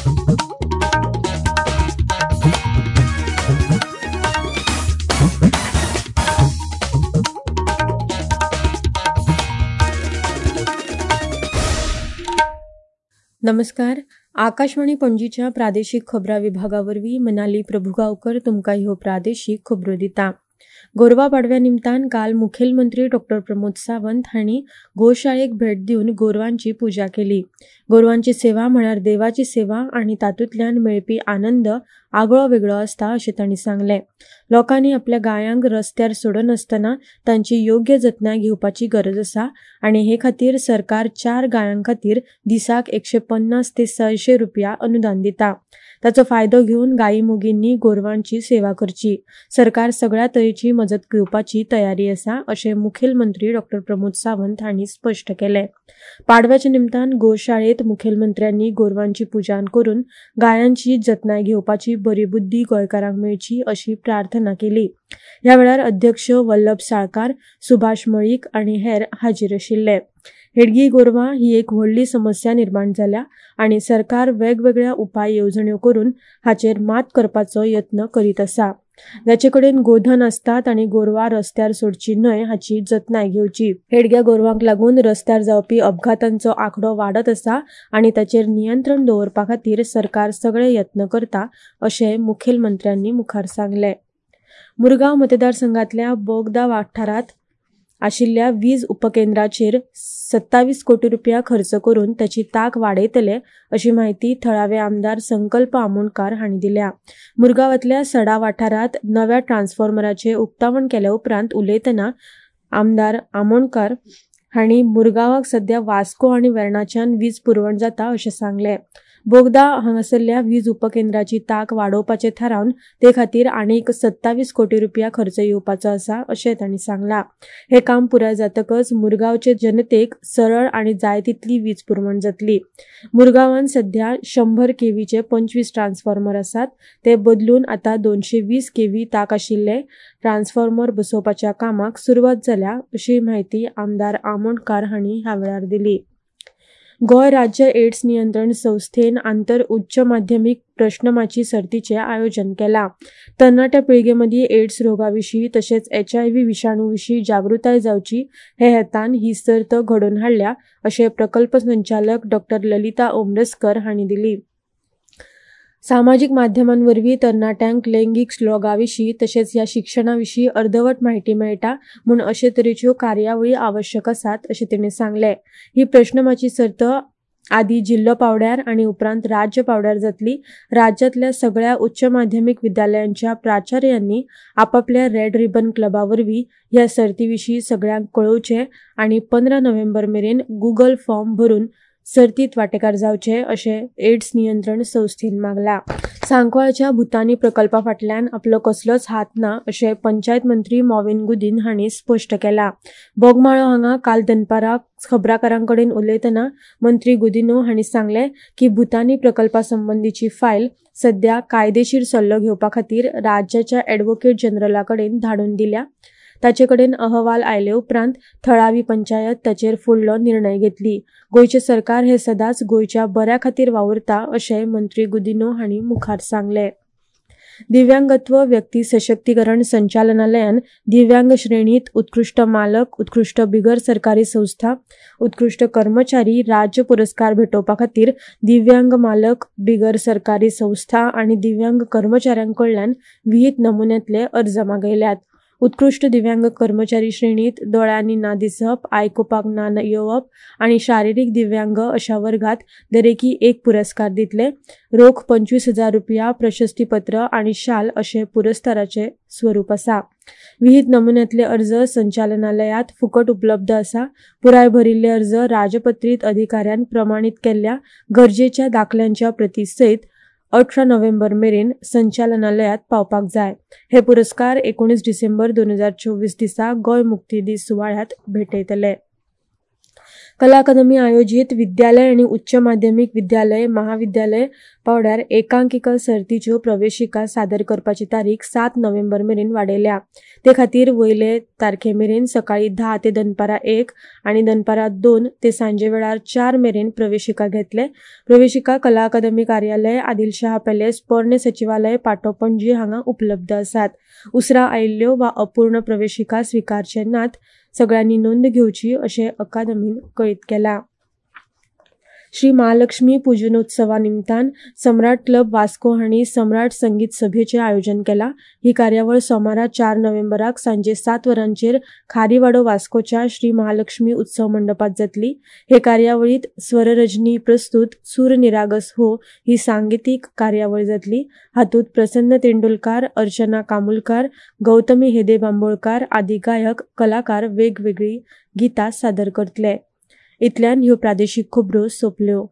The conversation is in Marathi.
नमस्कार. आकाशवाणी पणजीच्या प्रादेशिक खबरां विभागावरवीं मनाली प्रभुगांवकर तुमकां ह्यो प्रादेशीक खबरो दिता. गोरवा पाडव्या निमतान काल मुखेलमंत्री डॉ. प्रमोद सावंत हांणी गोशाळेक भेट दिवन गोरवांची पुजा केली. गोरवांची सेवा म्हळ्यार देवाची सेवा आनी तातूंतल्यान मेळपी आनंद आगळो वेगळो आसता अशें तांणी सांगलें. लोकांनी आपल्या गायांक रस्त्यार सोडनासतना तांची योग्य जतनाय घेवपाची गरज आसा आनी हे खातीर सरकार 4 गायांक खातीर दिसाक 150 ते 600 रुपया अनुदान दिता. ताचो फायदो घेवन गायी मोगींनी गोरवांची सेवा करची. सरकार सगळ्या तरेची मजत घेवपाची तयारी आसा अशें मुखेलमंत्री डॉ. प्रमोद सावंत हांणी स्पश्ट केलें. पाडव्याच्या निमतान गोशाळेंत मुखेलमंत्र्यांनी गोरवांची पुजा करून गायांची जतनाय घेवपाची बरी बुद्धी गोंयकारांक मेळची अशी प्रार्थना केली. ह्या वेळार अध्यक्ष वल्लभ साळकार, सुभाष मळीक आनी हेर हाजीर आशिल्ले. हेडगी गोरवां ही एक व्हडली समस्या निर्माण जाल्या आनी सरकार वेगवेगळ्या उपाय येवजण्यो करून हाचेर मात करपाचो यत्न करीत आसा. जाचे कडेन गोधन आसतात आनी गोरवां रस्त्यार सोडची न्हय हाची जतनाय घेवची. हेडग्या गोरवांक लागून रस्त्यार जावपी अपघातांचो आंकडो वाडत आसा आनी ताचेर नियंत्रण दवरपा खातीर सरकार सगळे यत्न करता अशें मुखेलमंत्र्यांनी मुखार सांगलें. मुरगांव मतदारसंघातल्या बोगदा वाठारांत आशिल्ल्या वीज उपकेंद्राचेर 27 कोटी रुपया खर्च करून ताची तांक वाडयतले अशी माहिती थळावे आमदार संकल्प आमोणकार हांणी दिल्या. मुरगांवांतल्या सडा वाठारांत नव्या ट्रान्सफॉर्मराचें उक्तावण केल्या उपरांत उलयतना आमदार आमोणकार हांणी मुरगांवाक सध्या वास्को आनी वेर्णाच्यान वीज पुरवण जाता अशें सांगलें. बोगदा हांगासरल्या वीज उपकेंद्राची तांक वाडोवपाचें थारावन ते खातीर आनीक 27 कोटी रुपया खर्च येवपाचो आसा अशें तांणी सांगलां. हे काम पुराय जातकच मुरगांवचे जनतेक सरळ आनी जाय तितली वीज पुरवण जातली. मुरगांवांत सध्या 100 केव्हीचे 25 ट्रान्सफॉर्मर आसात. ते बदलून आतां 220 केव्ही तांक आशिल्ले ट्रान्सफॉर्मर बसोवपाच्या कामाक सुरवात जाल्या अशी माहिती आमदार आमोणकार हांणी ह्या वेळार दिली. गोंय राज्य एड्स नियंत्रण संस्थेन आंतर उच्च माध्यमीक प्रश्नमाची सर्तीचें आयोजन केलां. तरणाट्या पिळगेमदीं एड्स रोगाविशीं तशेंच HIV विशाणूविशीं जागृताय जावची हे हेतान ही सर्त घडोवन हाडल्या अशें प्रकल्प संचालक डॉ. ललिता ओमरसकर हांणी दिली. सामाजीक माध्यमांवरवीं तरणाट्यांक लैंगीक श्लोगाविशीं तशेंच ह्या शिक्षणाविशीं अर्दवट म्हायती मेळटा म्हूण अशे तरेच्यो कार्यावळी आवश्यक आसात अशें तिणें सांगलें. ही प्रश्नमाची सर्त आदी जिल्लो पावड्यार आनी उपरांत राज्य पावड्यार जातली. राज्यांतल्या सगळ्या उच्च माध्यमीक विद्यालयांच्या प्राचार्यांनी आपापल्या रेड रिबन क्लबावरवीं ह्या सर्तीविशीं सगळ्यांक कळोवचें आनी 15 नोव्हेंबर मेरेन गुगल फॉर्म भरून सर्तीत वांटेकार जावचे अशें एड्स नियंत्रण संस्थेन मागलां. सांकवाळच्या भुतानी प्रकल्पा फाटल्यान आपलो कसलोच हात ना अशें पंचायत मंत्री मॉविन गुदीन हांणी स्पश्ट केलां. बोगमाळो हांगा काल दनपारां खबराकारां कडेन उलयतना मंत्री गुदिनो हांणी सांगलें की भुतानी प्रकल्पा संबंधीची फायल सध्या कायदेशीर सल्लो घेवपा खातीर राज्याच्या ॲडव्होकेट जनरला कडेन धाडून दिल्या. ताचे कडेन अहवाल आयले उपरांत थळावी पंचायत ताचेर फुडलो निर्णय घेतली. गोंयचे सरकार हे सदांच गोंयच्या बऱ्या खातीर वावुरता अशें मंत्री गुदिनो हांणी मुखार सांगलें. दिव्यांगत्व व्यक्ती सशक्तीकरण संचालनालयान दिव्यांग श्रेणीत उत्कृष्ट मालक, उत्कृष्ट बिगर सरकारी संस्था, उत्कृष्ट कर्मचारी राज्य पुरस्कार भेटोवपा खातीर दिव्यांग मालक, बिगर सरकारी संस्था आनी दिव्यांग कर्मचाऱ्यांकडल्यान विहित नमुन्यांतले अर्ज मागयल्यात. उत्कृष्ट दिव्यांग कर्मचारी श्रेणीत दोळ्यांनी ना दिसप, आयकुपाक ना येवप आनी शारिरीक दिव्यांग अशा वर्गात दरेकी एक पुरस्कार दितले. रोख 25,000 रुपया, प्रशस्तीपत्र आनी शाल अशें पुरस्काराचें स्वरूप आसा. विहित नमुन्यांतले अर्ज संचालनालयात फुकट उपलब्ध आसा. पुराय भरिल्ले अर्ज राजपत्रीत अधिकाऱ्यान प्रमाणीत केल्ल्या गरजेच्या दाखल्यांच्या प्रती सयत 18 नोव्हेंबर मेरेन संचालनालयात पावपाक जाय. हे पुरस्कार 19 डिसेंबर 2024 दिसा गोंय मुक्ती दीस सुवाळ्यात भेटयतले. कला अकादमी आयोजित विद्यालय आणि उच्च माध्यमिक विद्यालय महाविद्यालय पावड्यार एकांकिका सर्तीच्यो प्रवेशिका सादर करपाची तारीख 7 नोव्हेंबर मेरेन वाडयल्या. ते खातीर वयले तारखे मेरेन सकाळी 10 ते दनपारां 1 आनी दनपारां 2 ते सांजे वेळार 4 मेरेन प्रवेशिका घेतले. प्रवेशिका कला अकादमी कार्यालय, आदिलशाह पॅलेस, पोरणे सचिवालय, पाटो, पणजी हांगा उपलब्ध आसात. उसरां आयिल्ल्यो वा अपूर्ण प्रवेशिका स्विकारचे नात. सगळ्यांनी नोंद घेवची अशें अकादमीन कळीत केलां. श्री महालक्ष्मी पुजनोत्सवा निमतान सम्राट क्लब वास्को हांणी सम्राट संगीत सभेचें आयोजन केलां. ही कार्यावळ सोमारा 4 नोव्हेंबराक सांजे 7 वरांचेर खारीवाडो वास्कोच्या श्री महालक्ष्मी उत्सव मंडपात जातली. हे कार्यावळीत स्वररजनी प्रस्तुत सूर निरागस हो ही सांगीतीक कार्यावळ जातली. हातूंत प्रसन्न तेंडुलकार, अर्चना कामुलकार, गौतमी हेदे बांबोळकार आदी गायक कलाकार वेगवेगळी गितां सादर करतले. इतल्यान ह्यो प्रादेशीक खबरो सोंपल्यो.